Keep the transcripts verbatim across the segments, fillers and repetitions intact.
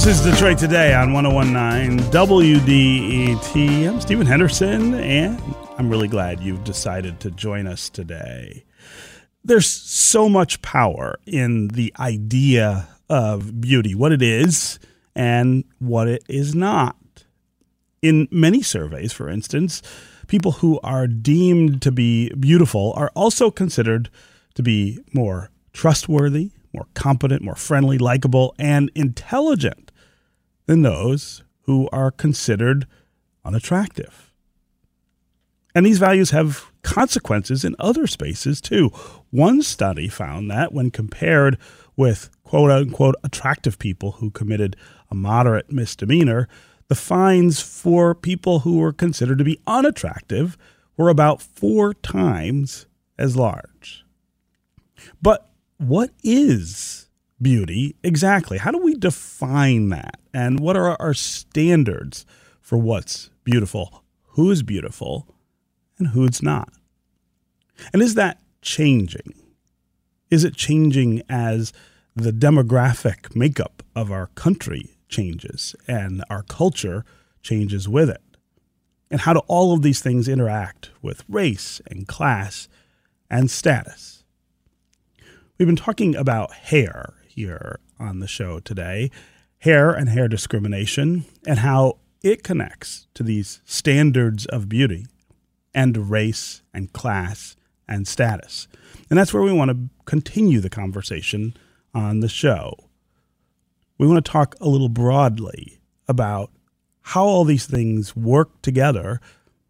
is Detroit Today on one oh one point nine W D E T. I'm Stephen Henderson, and I'm really glad you've decided to join us today. There's so much power in the idea of beauty, what it is and what it is not. In many surveys, for instance, people who are deemed to be beautiful are also considered to be more trustworthy, more competent, more friendly, likable, and intelligent than those who are considered unattractive. And these values have consequences in other spaces, too. One study found that when compared with quote-unquote attractive people who committed a moderate misdemeanor, the fines for people who were considered to be unattractive were about four times as large. But what is beauty exactly? How do we define that? And what are our standards for what's beautiful, who is beautiful, and who's not? And is that changing? Is it changing as the demographic makeup of our country changes and our culture changes with it? And how do all of these things interact with race and class and status? We've been talking about hair here on the show today, hair and hair discrimination, and how it connects to these standards of beauty and race and class and status. And that's where we want to continue the conversation on the show. We want to talk a little broadly about how all these things work together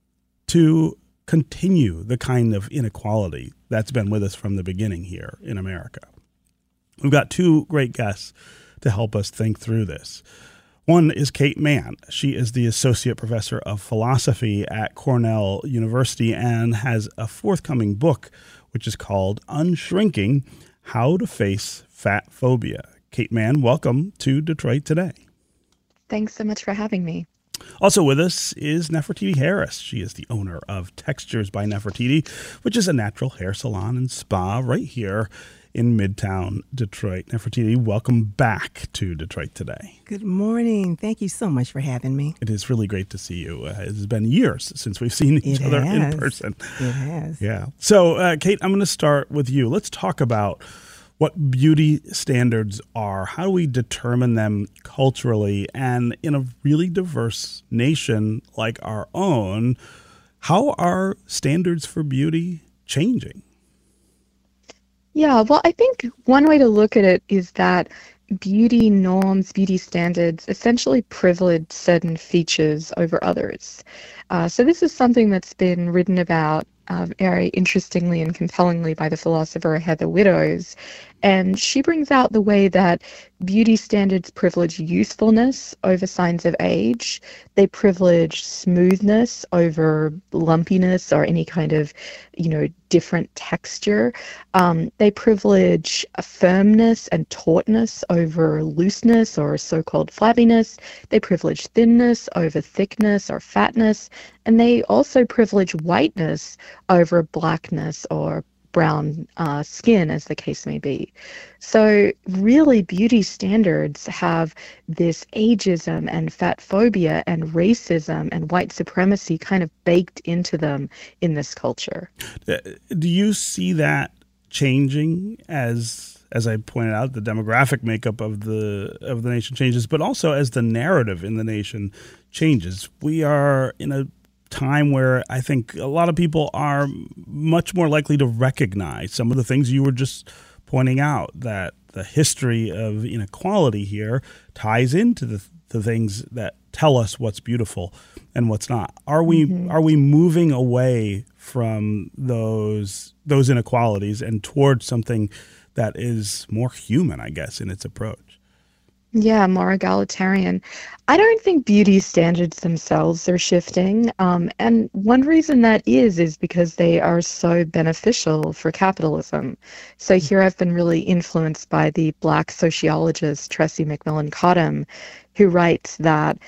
to continue the kind of inequality that's been with us from the beginning here in America. We've got two great guests to help us think through this. One is Kate Manne. She is the Associate Professor of Philosophy at Cornell University and has a forthcoming book, which is called Unshrinking: How to Face Fat Phobia. Kate Manne, welcome to Detroit Today. Thanks so much for having me. Also with us is Nefertiti Harris. She is the owner of Textures by Nefertiti, which is a natural hair salon and spa right here in Midtown Detroit. Nefertiti, welcome back to Detroit Today. Good morning. Thank you so much for having me. It is really great to see you. Uh, it has been years since we've seen each it other has. in person. It has. Yeah. So, uh, Kate, I'm going to start with you. Let's talk about what beauty standards are. How do we determine them culturally? And in a really diverse nation like our own, how are standards for beauty changing? Yeah, well, I think one way to look at it is that beauty norms, beauty standards essentially privilege certain features over others. Uh, so this is something that's been written about uh, very interestingly and compellingly by the philosopher Heather Widdows. And she brings out the way that beauty standards privilege youthfulness over signs of age. They privilege smoothness over lumpiness or any kind of, you know, different texture. Um, they privilege a firmness and tautness over looseness or so-called flabbiness. They privilege thinness over thickness or fatness. And they also privilege whiteness over blackness or brown uh, skin, as the case may be. So really, beauty standards have this ageism and fat phobia and racism and white supremacy kind of baked into them in this culture. Do you see that changing as, as I pointed out, the demographic makeup of the of the nation changes, but also as the narrative in the nation changes? We are in a time where I think a lot of people are much more likely to recognize some of the things you were just pointing out, that the history of inequality here ties into the, the things that tell us what's beautiful and what's not. Are we mm-hmm. are we moving away from those those inequalities and towards something that is more human, I guess, in its approach? Yeah, more egalitarian. I don't think beauty standards themselves are shifting. Um, and one reason that is, is because they are so beneficial for capitalism. So here I've been really influenced by the Black sociologist Tressie McMillan Cottom, who writes that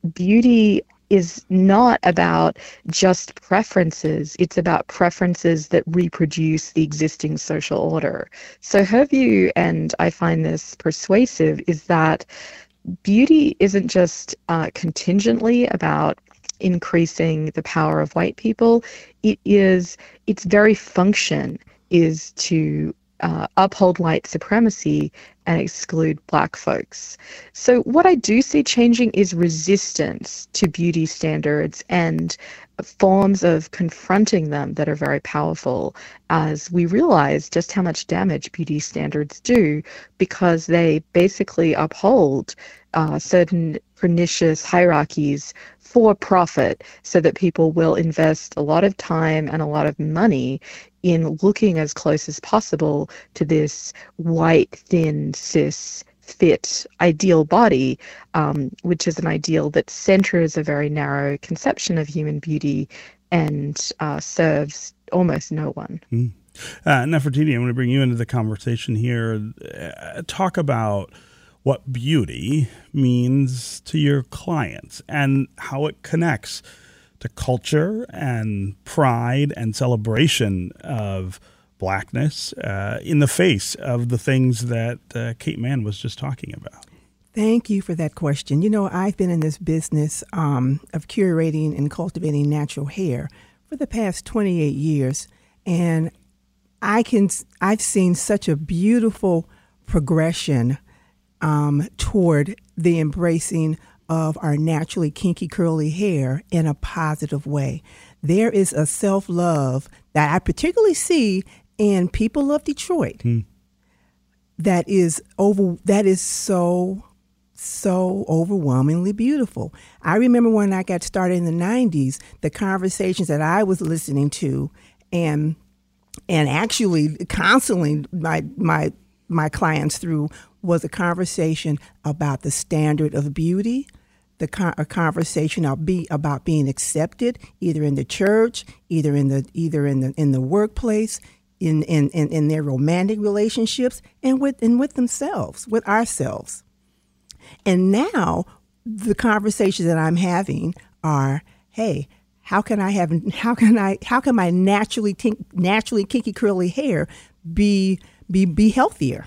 beauty is not about just preferences. It's about preferences that reproduce the existing social order. So her view, and I find this persuasive, is that beauty isn't just uh, contingently about increasing the power of white people. It is, its very function is to uh, uphold white supremacy and exclude black folks. So what I do see changing is resistance to beauty standards and forms of confronting them that are very powerful, as we realize just how much damage beauty standards do, because they basically uphold uh, certain pernicious hierarchies for profit, so that people will invest a lot of time and a lot of money in looking as close as possible to this white, thin, cis, fit, ideal body, um, which is an ideal that centers a very narrow conception of human beauty and uh, serves almost no one. Mm. Uh, Nefertiti, I'm going to bring you into the conversation here. Uh, talk about what beauty means to your clients and how it connects to culture and pride and celebration of Blackness uh, in the face of the things that uh, Kate Manne was just talking about. Thank you for that question. You know, I've been in this business um, of curating and cultivating natural hair for the past twenty-eight years, and I can I've seen such a beautiful progression um, toward the embracing of our naturally kinky curly hair in a positive way. There is a self-love that I particularly see in people of Detroit hmm. that is over that is so so overwhelmingly beautiful. I remember when I got started in the nineties, the conversations that I was listening to and and actually constantly my my my clients through was a conversation about the standard of beauty, the con- a conversation about, be, about being accepted either in the church, either in the either in the in the workplace, in in, in, in their romantic relationships, and with and with themselves, with ourselves. And now the conversations that I'm having are, hey, how can I have how can I how can my naturally tink, naturally kinky curly hair be be be healthier?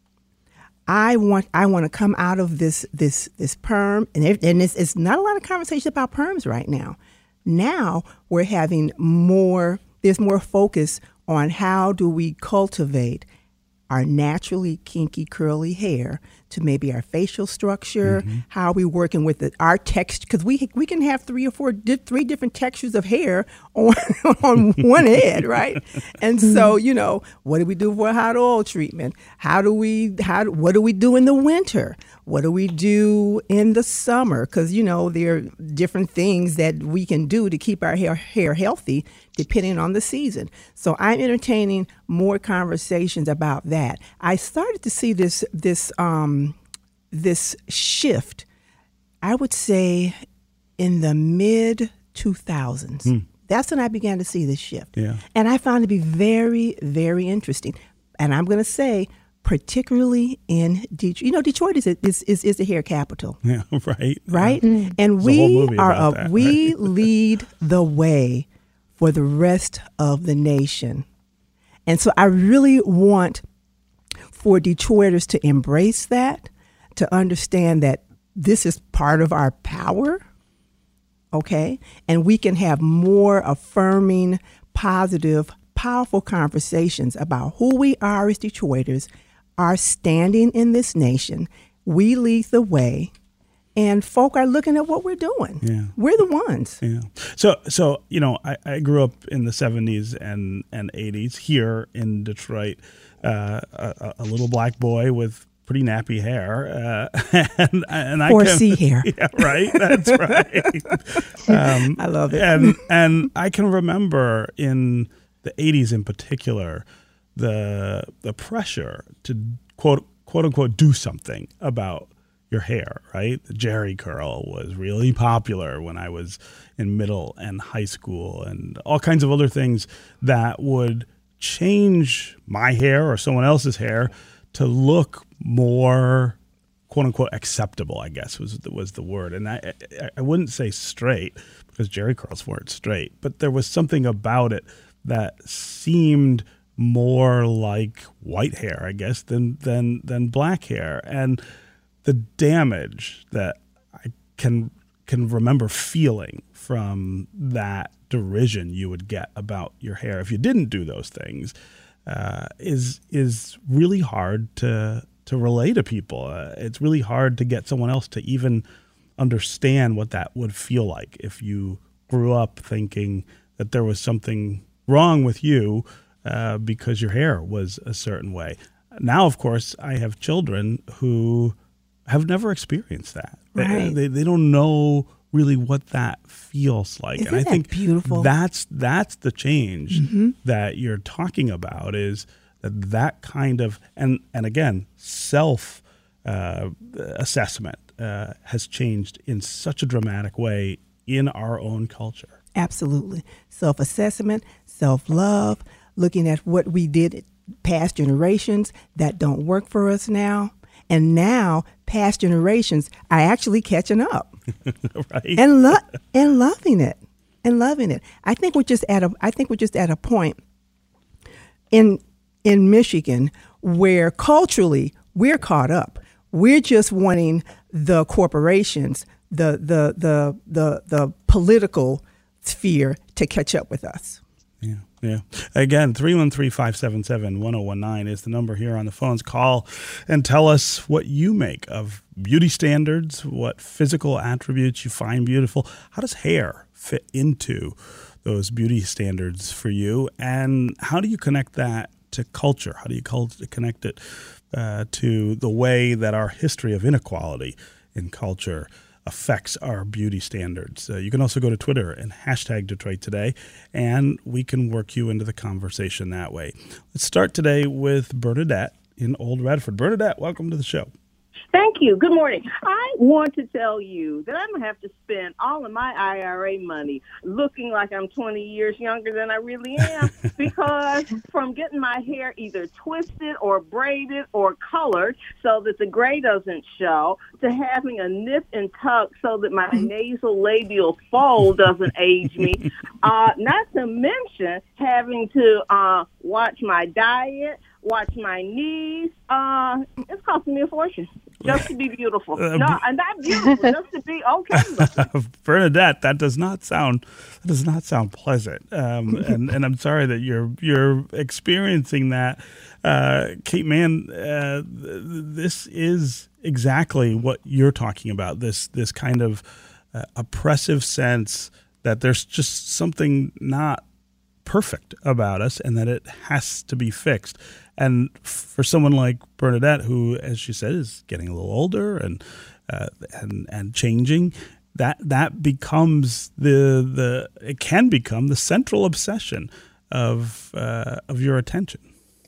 I want I want to come out of this this this perm, and it, and it's, it's not a lot of conversation about perms right now. Now we're having more. There's more focus on how do we cultivate our naturally kinky curly hair to maybe our facial structure. Mm-hmm. How are we working with the, our texture? Because we we can have three or four di- three different textures of hair on on one head, right? And so, you know, what do we do for a hot oil treatment? How do we how what do we do in the winter? What do we do in the summer? Because, you know, there are different things that we can do to keep our hair hair healthy depending on the season. So I'm entertaining more conversations about that. I started to see this this um, this shift, I would say, in the mid two thousands. Hmm. That's when I began to see this shift. Yeah. And I found it to be very, very interesting. And I'm going to say, particularly in Detroit. You know, Detroit is a, is, is is the hair capital. Yeah, right. Right? Yeah. And There's we are a, that, we right? lead the way for the rest of the nation. And so I really want for Detroiters to embrace that, to understand that this is part of our power, okay? And we can have more affirming, positive, powerful conversations about who we are as Detroiters, our standing in this nation. We lead the way. And folk are looking at what we're doing. Yeah. We're the ones. Yeah. So, so you know, I, I grew up in the seventies and, and eighties here in Detroit, uh, a, a little black boy with pretty nappy hair. Uh, and and I four can, C hair. Yeah, right. That's right. um, I love it. And, and I can remember in the eighties in particular, the the pressure to, quote, quote unquote, do something about your hair, right? The Jerry curl was really popular when I was in middle and high school, and all kinds of other things that would change my hair or someone else's hair to look more, quote unquote, acceptable, I guess was the, was the word. And I, I I wouldn't say straight, because Jerry curls weren't straight, but there was something about it that seemed more like white hair, I guess, than than than black hair. And the damage that I can can remember feeling from that derision you would get about your hair if you didn't do those things uh, is is really hard to to relay to people. Uh, it's really hard to get someone else to even understand what that would feel like if you grew up thinking that there was something wrong with you uh, because your hair was a certain way. Now, of course, I have children who have never experienced that. Right. They, they, they don't know really what that feels like. Isn't and I that think beautiful? That's that's the change Mm-hmm. that you're talking about, is that that kind of, and, and again, self uh, assessment uh, has changed in such a dramatic way in our own culture. Absolutely. Self-assessment, self-love, looking at what we did in past generations that don't work for us now. And now past generations are actually catching up. Right. And lo- and loving it. And loving it. I think we're just at a I think we're just at a point in in Michigan where culturally we're caught up. We're just wanting the corporations, the the the the the political sphere to catch up with us. Yeah, yeah. Again, three one three, five seven seven, one zero one nine is the number here on the phones. Call and tell us what you make of beauty standards, what physical attributes you find beautiful. How does hair fit into those beauty standards for you? And how do you connect that to culture? How do you connect it uh, to the way that our history of inequality in culture affects our beauty standards? Uh, you can also go to Twitter and hashtag Detroit Today, and we can work you into the conversation that way. Let's start today with Bernadette in Old Redford. Bernadette, welcome to the show. Thank you. Good morning. I want to tell you that I'm going to have to spend all of my I R A money looking like I'm twenty years younger than I really am, because from getting my hair either twisted or braided or colored so that the gray doesn't show, to having a nip and tuck so that my nasal labial fold doesn't age me, uh, not to mention having to uh, watch my diet, watch my knees. Uh, it's costing me a fortune just to be beautiful. Uh, no, and not beautiful, just to be okay looking. Bernadette, that does not sound that does not sound pleasant. Um, and, and I'm sorry that you're you're experiencing that. Uh, Kate Mann, uh, th- this is exactly what you're talking about. This this kind of uh, oppressive sense that there's just something not perfect about us and that it has to be fixed. And for someone like Bernadette, who, as she said, is getting a little older and uh, and and changing, that that becomes the the it can become the central obsession of uh, of your attention.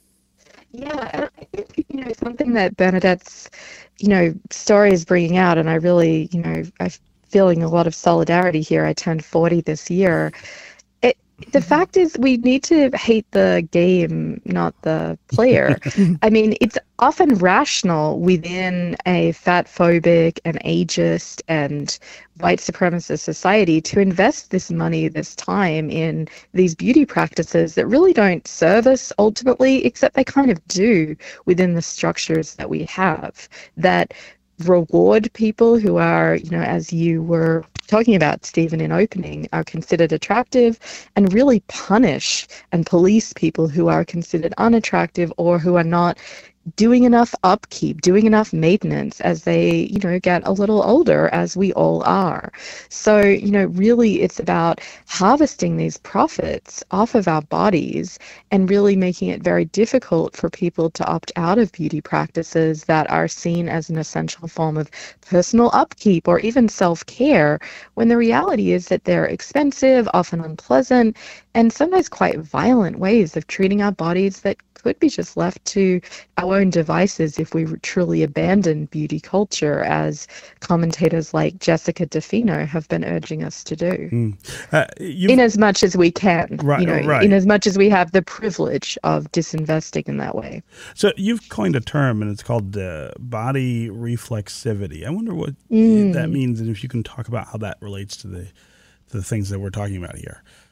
Yeah, I think, you know, something that Bernadette's, you know, story is bringing out, and I really, you know, I'm feeling a lot of solidarity here. I turned forty this year. It, the fact is, we need to hate the game, not the player. I mean, it's often rational within a fat-phobic and ageist and white supremacist society to invest this money, this time in these beauty practices that really don't serve us ultimately, except they kind of do within the structures that we have that reward people who are, you know, as you were talking about, Stephen, in opening, are considered attractive, and really punish and police people who are considered unattractive or who are not doing enough upkeep, doing enough maintenance as they, you know, get a little older, as we all are. So, you know, really it's about harvesting these profits off of our bodies and really making it very difficult for people to opt out of beauty practices that are seen as an essential form of personal upkeep or even self-care, when the reality is that they're expensive, often unpleasant, and sometimes quite violent ways of treating our bodies that could be just left to our own devices if we truly abandon beauty culture, as commentators like Jessica DeFino have been urging us to do. Mm. Uh, in as much as we can, right, you know, right. in as much as we have the privilege of disinvesting in that way. So you've coined a term, and it's called uh, body reflexivity. I wonder what Mm. that means, and if you can talk about how that relates to the to the things that we're talking about here.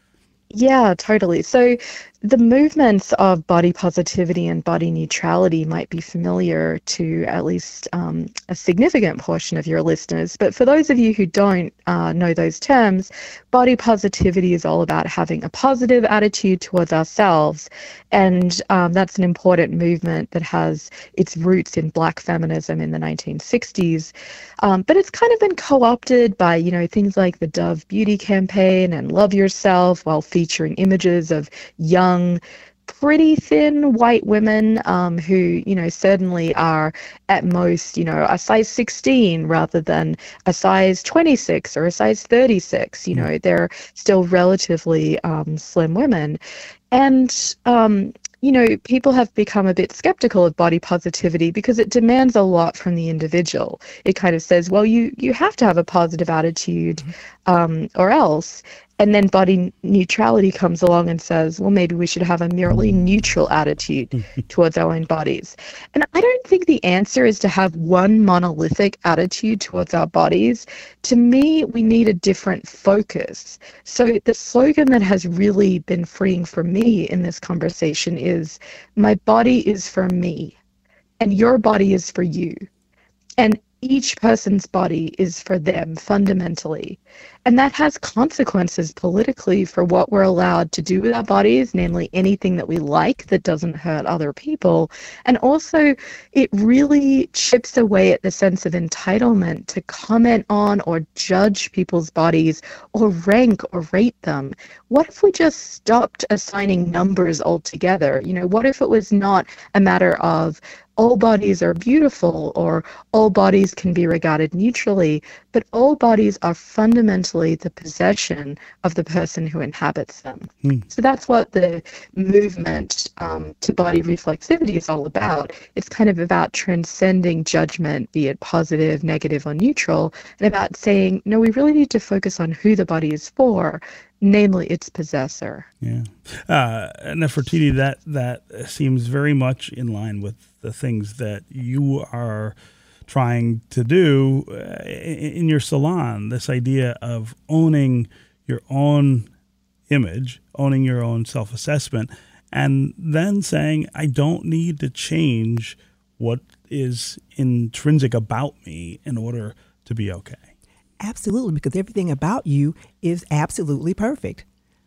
Yeah, totally. So the movements of body positivity and body neutrality might be familiar to at least um, a significant portion of your listeners. But for those of you who don't uh, know those terms, body positivity is all about having a positive attitude towards ourselves. And um, that's an important movement that has its roots in Black feminism in the nineteen sixties. Um, but it's kind of been co-opted by, you know, things like the Dove Beauty campaign and Love Yourself, while featuring images of young, pretty thin white women um, who, you know, certainly are at most, you know, a size sixteen rather than a size twenty-six or a size thirty-six. You know, they're still relatively um, slim women. And, um, you know, people have become a bit skeptical of body positivity because it demands a lot from the individual. It kind of says, well, you, you have to have a positive attitude um, or else. And then body neutrality comes along and says, well, maybe we should have a merely neutral attitude towards our own bodies. And I don't think the answer is to have one monolithic attitude towards our bodies. To me, we need a different focus. So the slogan that has really been freeing for me in this conversation is, my body is for me, and your body is for you. And each person's body is for them fundamentally. And that has consequences politically for what we're allowed to do with our bodies, namely anything that we like that doesn't hurt other people. And also, it really chips away at the sense of entitlement to comment on or judge people's bodies or rank or rate them. What if we just stopped assigning numbers altogether? You know, what if it was not a matter of all bodies are beautiful or all bodies can be regarded neutrally, but all bodies are fundamentally the possession of the person who inhabits them. Mm. So that's what the movement um, to body reflexivity is all about. It's kind of about transcending judgment, be it positive, negative, or neutral, and about saying, no, we really need to focus on who the body is for, namely its possessor. Yeah. Uh, Nefertiti, that, that seems very much in line with the things that you are trying to do uh, in your salon, this idea of owning your own image, owning your own self-assessment, and then saying, I don't need to change what is intrinsic about me in order to be okay. Absolutely, because everything about you is absolutely perfect.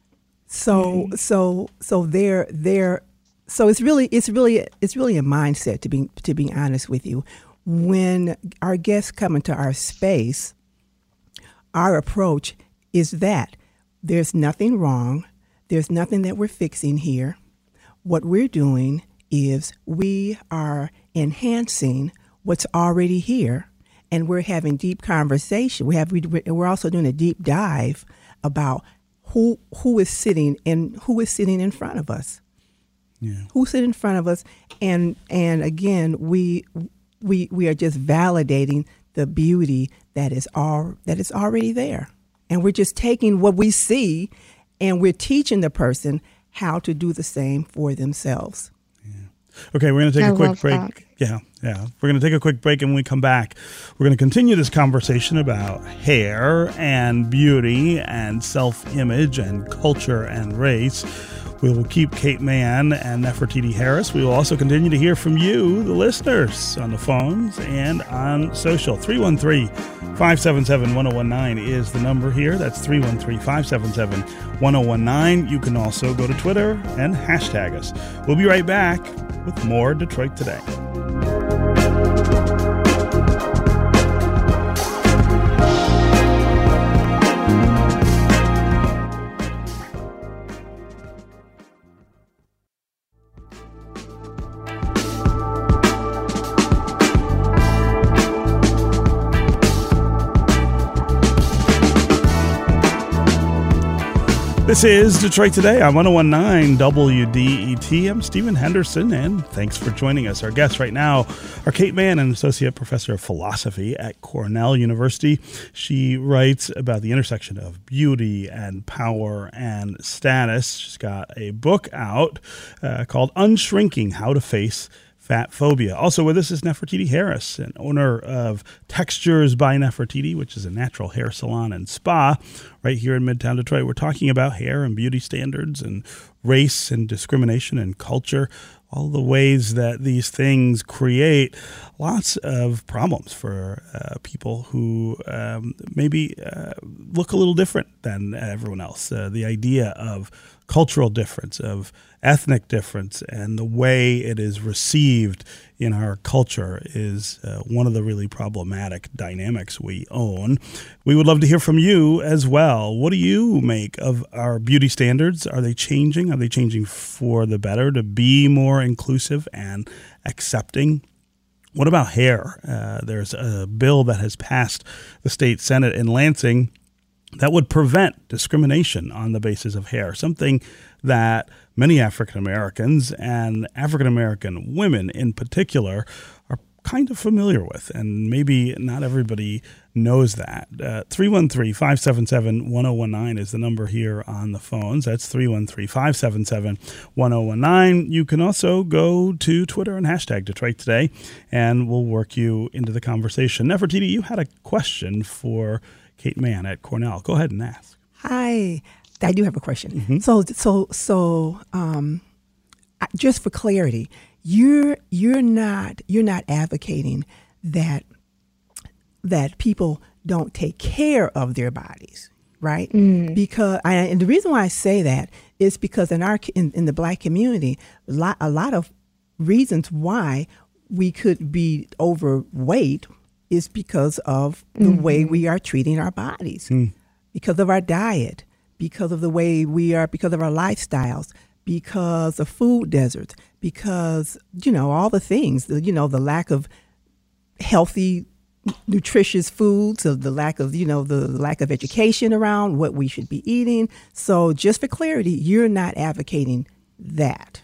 So, mm-hmm. so, so there, there, so it's really, it's really, it's really a mindset. To be, to be honest with you, when our guests come into our space, our approach is that there's nothing wrong, there's nothing that we're fixing here. What we're doing is we are enhancing what's already here. And we're having deep conversation. We have, we're also doing a deep dive about who who is sitting in who is sitting in front of us. Yeah. Who's sitting in front of us, and and again, we we we are just validating the beauty that is all that is already there, and we're just taking what we see, and we're teaching the person how to do the same for themselves. Okay, we're going to take I a quick break. That. Yeah, yeah. We're going to take a quick break, and when we come back, we're going to continue this conversation about hair and beauty and self-image and culture and race. We will keep Kate Manne and Nefertiti Harris. We will also continue to hear from you, the listeners, on the phones and on social. three one three, five seven seven, one zero one nine is the number here. That's three one three, five seven seven, one zero one nine. You can also go to Twitter and hashtag us. We'll be right back with more Detroit Today. This is Detroit Today on one oh one point nine W D E T. I'm Stephen Henderson, and thanks for joining us. Our guests right now are Kate Manne, an associate professor of philosophy at Cornell University. She writes about the intersection of beauty and power and status. She's got a book out uh, called Unshrinking: How to Face fat phobia. Also with us is Nefertiti Harris, an owner of Textures by Nefertiti, which is a natural hair salon and spa right here in Midtown Detroit. We're talking about hair and beauty standards and race and discrimination and culture, all the ways that these things create lots of problems for uh, people who um, maybe uh, look a little different than everyone else. Uh, the idea of cultural difference, of ethnic difference, and the way it is received in our culture is uh, one of the really problematic dynamics we own. We would love to hear from you as well. What do you make of our beauty standards? Are they changing? Are they changing for the better to be more inclusive and accepting? What about hair? Uh, there's a bill that has passed the state Senate in Lansing that would prevent discrimination on the basis of hair, something that many African Americans and African American women in particular are kind of familiar with, and maybe not everybody knows that. Uh, three one three, five seven seven, one zero one nine is the number here on the phones. That's three one three, five seven seven, one zero one nine. You can also go to Twitter and hashtag Detroit Today, and we'll work you into the conversation. Nefertiti, you had a question for Kate Mann at Cornell. Go ahead and ask. Hi, I do have a question. Mm-hmm. So, so, so, um, just for clarity, you're you're not you're not advocating that that people don't take care of their bodies, right? Mm. Because I, and the reason why I say that is because in our in, in the Black community, a lot, a lot of reasons why we could be overweight is because of the mm-hmm. way we are treating our bodies, mm. because of our diet, because of the way we are, because of our lifestyles, because of food deserts, because, you know, all the things, you know, the lack of healthy, nutritious foods, of the lack of, you know, the lack of education around what we should be eating. So just for clarity, you're not advocating that.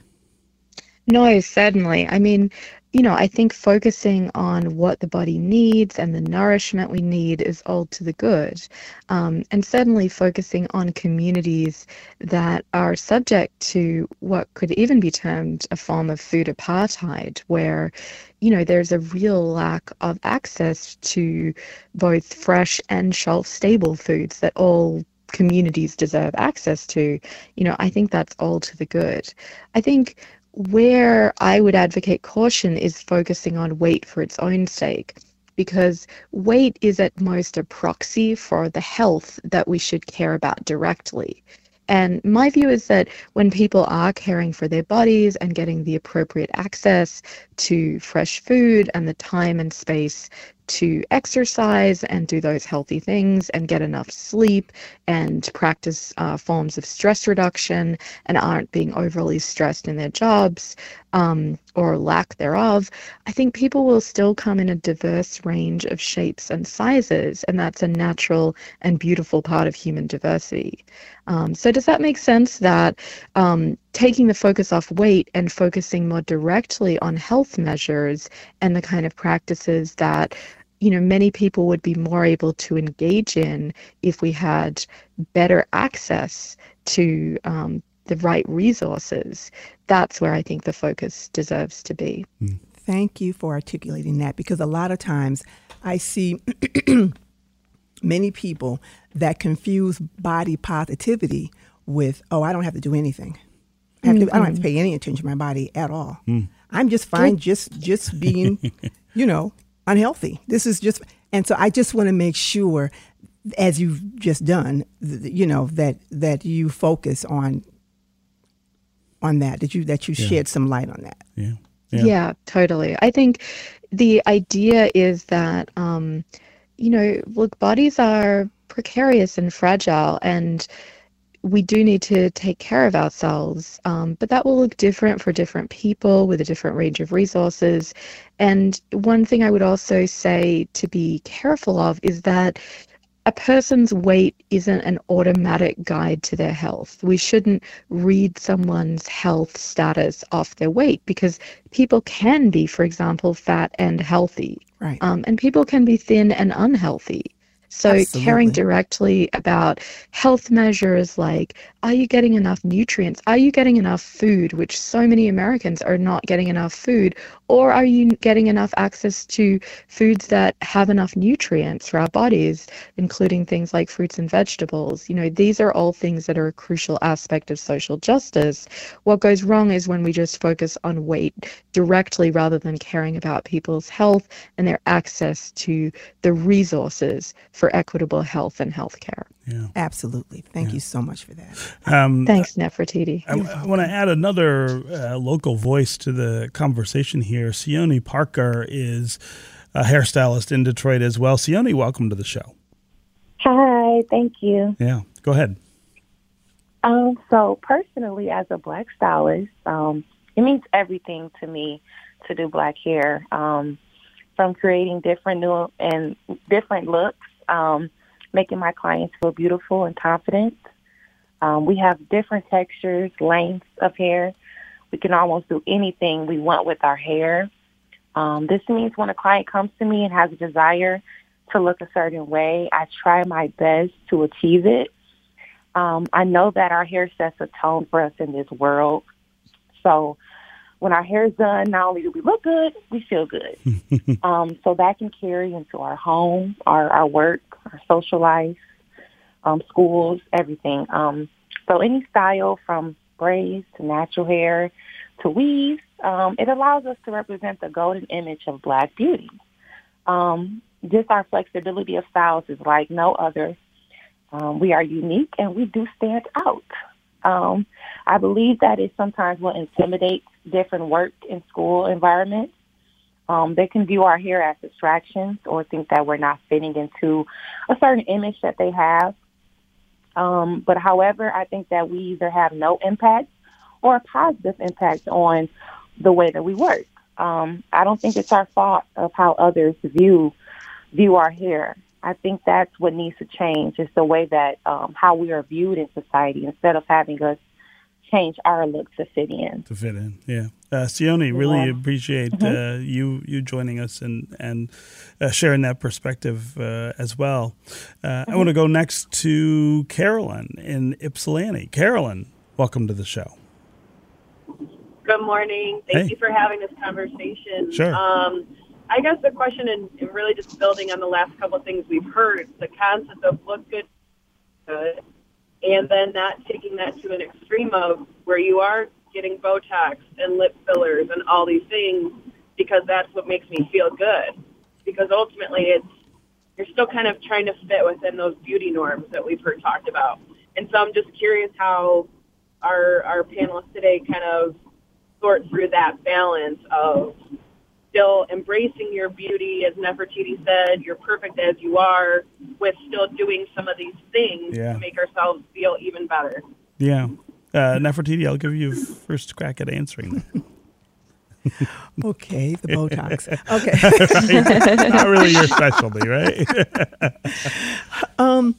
No, certainly. I mean, you know, I think focusing on what the body needs and the nourishment we need is all to the good. Um, and certainly focusing on communities that are subject to what could even be termed a form of food apartheid, where, you know, there's a real lack of access to both fresh and shelf-stable foods that all communities deserve access to. You know, I think that's all to the good. I think where I would advocate caution is focusing on weight for its own sake, because weight is at most a proxy for the health that we should care about directly. And my view is that when people are caring for their bodies and getting the appropriate access to fresh food and the time and space to exercise and do those healthy things and get enough sleep and practice uh, forms of stress reduction and aren't being overly stressed in their jobs um, or lack thereof, I think people will still come in a diverse range of shapes and sizes, and that's a natural and beautiful part of human diversity. Um, so does that make sense that um, taking the focus off weight and focusing more directly on health measures and the kind of practices that, you know, many people would be more able to engage in if we had better access to um, the right resources, that's where I think the focus deserves to be. Thank you for articulating that, because a lot of times I see many people that confuse body positivity with, oh, I don't have to do anything. I, have to, mm-hmm. I don't have to pay any attention to my body at all. Mm. I'm just fine just just being, you know, unhealthy. This is just, and so I just want to make sure, as you've just done, you know, that that you focus on on that, that you that you yeah. shed some light on that. Yeah. yeah, yeah, totally. I think the idea is that, um, you know, look, bodies are precarious and fragile, and we do need to take care of ourselves, um, but that will look different for different people with a different range of resources. And one thing I would also say to be careful of is that a person's weight isn't an automatic guide to their health. We shouldn't read someone's health status off their weight, because people can be, for example, fat and healthy, right? Um, and people can be thin and unhealthy. So Absolutely. Caring directly about health measures like are you getting enough nutrients? Are you getting enough food, which so many Americans are not getting enough food? Or are you getting enough access to foods that have enough nutrients for our bodies, including things like fruits and vegetables? You know, these are all things that are a crucial aspect of social justice. What goes wrong is when we just focus on weight directly rather than caring about people's health and their access to the resources for equitable health and health care. Yeah. Absolutely. Thank yeah. you so much for that. Um, Thanks, Nefertiti. I, I want to add another uh, local voice to the conversation here. Sione Parker is a hairstylist in Detroit as well. Sione, welcome to the show. Hi, thank you. Yeah, go ahead. Um, so personally, as a Black stylist, um, it means everything to me to do Black hair, um, from creating different new and different looks, um, making my clients feel beautiful and confident. Um, we have different textures, lengths of hair. We can almost do anything we want with our hair. Um, this means when a client comes to me and has a desire to look a certain way, I try my best to achieve it. Um, I know that our hair sets a tone for us in this world. So when our hair is done, not only do we look good, we feel good. um, so that can carry into our home, our, our work, our social life, um, schools, everything. Um, so any style from braids to natural hair to weaves, um, it allows us to represent the golden image of Black beauty. Um, just our flexibility of styles is like no other. Um, we are unique and we do stand out. Um, I believe that it sometimes will intimidate different work and school environments. Um, they can view our hair as distractions or think that we're not fitting into a certain image that they have. Um, but however, I think that we either have no impact or a positive impact on the way that we work. Um, I don't think it's our fault of how others view view our hair. I think that's what needs to change. It's the way that um, how we are viewed in society instead of having us change our look to fit in. To fit in, yeah. Uh, Sione, really yeah. appreciate mm-hmm. uh, you you joining us and and uh, sharing that perspective uh, as well. Uh, mm-hmm. I want to go next to Carolyn in Ypsilanti. Carolyn, welcome to the show. Good morning. Thank hey. you for having this conversation. Sure. Um, I guess the question, and really just building on the last couple of things we've heard, the concept of look good, good, and then not taking that to an extreme of where you are getting Botox and lip fillers and all these things because that's what makes me feel good. Because ultimately, it's you're still kind of trying to fit within those beauty norms that we've heard talked about. And so I'm just curious how our our panelists today kind of sort through that balance of still embracing your beauty, as Nefertiti said, you're perfect as you are, with still doing some of these things yeah. to make ourselves feel even better. Yeah. Uh, Nefertiti, I'll give you first crack at answering that. Okay, the Botox. Okay. Right. Not really your specialty, right? um.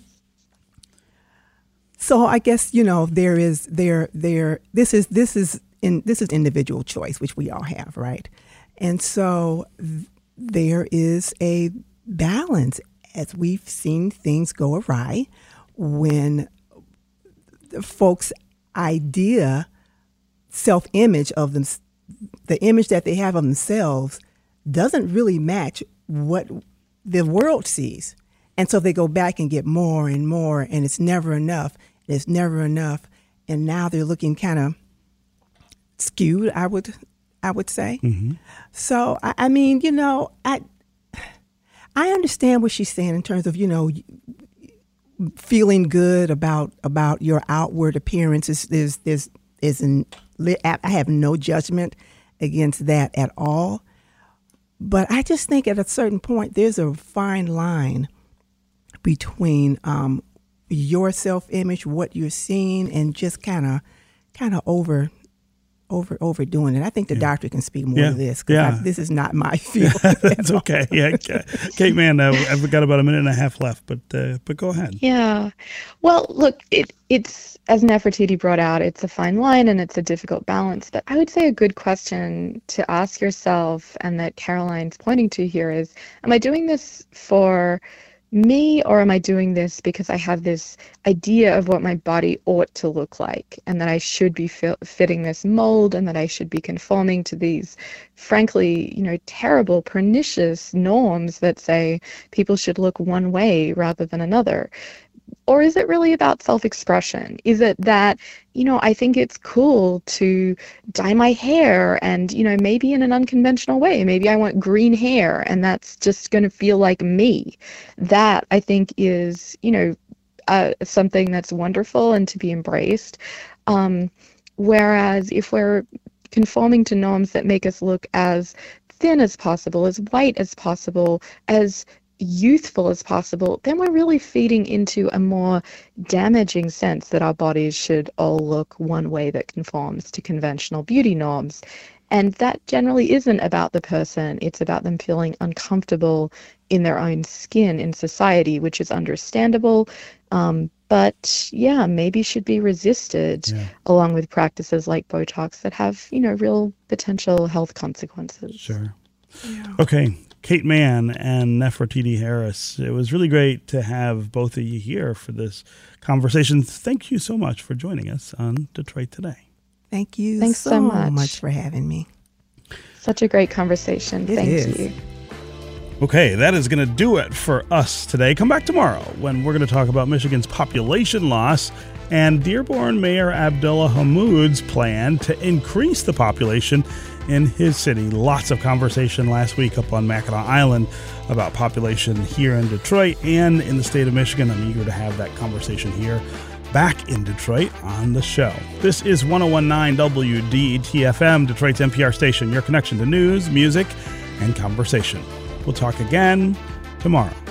So I guess, you know, there is there there this is this is in this is individual choice, which we all have, right? And so th- there is a balance as we've seen things go awry when the folks' idea, self-image of them, the image that they have of themselves doesn't really match what the world sees. And so they go back and get more and more, and it's never enough. And it's never enough. And now they're looking kind of skewed, I would I would say. Mm-hmm. So, I, I mean, you know, I I understand what she's saying in terms of, you know, feeling good about about your outward appearance. Is is is is in, I have no judgment against that at all. But I just think at a certain point, there's a fine line between um, your self-image, what you're seeing, and just kind of kind of over. Over overdoing it. I think the yeah. doctor can speak more yeah. to this because yeah. this is not my field. It's okay. Yeah, Kate, man, uh, I've got about a minute and a half left, but uh, but go ahead. Yeah. Well, look, it it's as Nefertiti brought out, it's a fine line and it's a difficult balance. But I would say a good question to ask yourself, and that Caroline's pointing to here, is: am I doing this for me, or am I doing this because I have this idea of what my body ought to look like, and that I should be fi- fitting this mold, and that I should be conforming to these, frankly, you know, terrible, pernicious norms that say people should look one way rather than another? Or is it really about self-expression? Is it that, you know, I think it's cool to dye my hair and, you know, maybe in an unconventional way. Maybe I want green hair and that's just going to feel like me. That, I think, is, you know, uh, something that's wonderful and to be embraced. Um, whereas if we're conforming to norms that make us look as thin as possible, as white as possible, as youthful as possible, then we're really feeding into a more damaging sense that our bodies should all look one way that conforms to conventional beauty norms. And that generally isn't about the person. It's about them feeling uncomfortable in their own skin in society, which is understandable. Um, but yeah, maybe should be resisted yeah. along with practices like Botox that have, you know, real potential health consequences. Sure. Yeah. Okay. Kate Mann and Nefertiti Harris, it was really great to have both of you here for this conversation. Thank you so much for joining us on Detroit Today. Thank you Thanks so, so much. much for having me. Such a great conversation. It Thank is. you. Okay, that is going to do it for us today. Come back tomorrow when we're going to talk about Michigan's population loss and Dearborn Mayor Abdullah Hammoud's plan to increase the population in his city. Lots of conversation last week up on Mackinac Island about population here in Detroit and in the state of Michigan. I'm eager to have that conversation here back in Detroit on the show. This is one oh one point nine W D E T F M, Detroit's N P R station, your connection to news, music, and conversation. We'll talk again tomorrow.